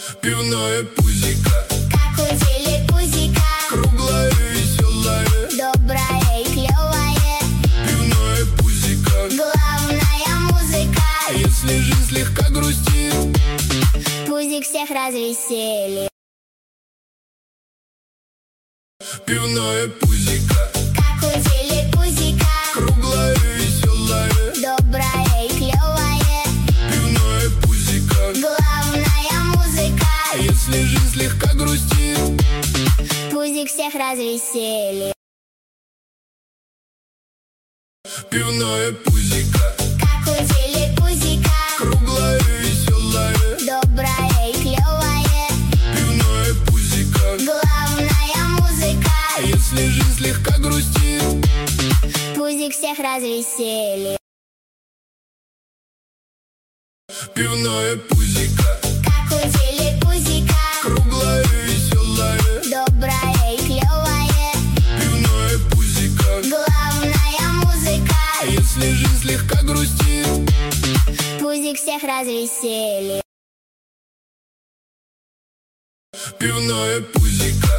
Пивное пузико, как у телепузика, круглое, веселое. доброе и клевое. Пивное пузико, Главная музыка, если жизнь слегка грустит, пузик всех развеселит. Пивное пузико, Как у телепузика, круглое, веселое. доброе и клевое. Пивное пузико, Главная музыка, если жизнь слегка грустит, пузик всех развеселит. пивное пузико, Как у телепузика, круглое, веселое. доброе и клевое. Пивное пузико, Главная музыка, если жизнь слегка грустит, пузик всех развеселит. пивное пузико, Как у телепузика, круглое, веселое. доброе и клевое. Пивное пузико, Главная музыка, если жизнь слегка грустит, пузик всех развеселит. пивное пузико,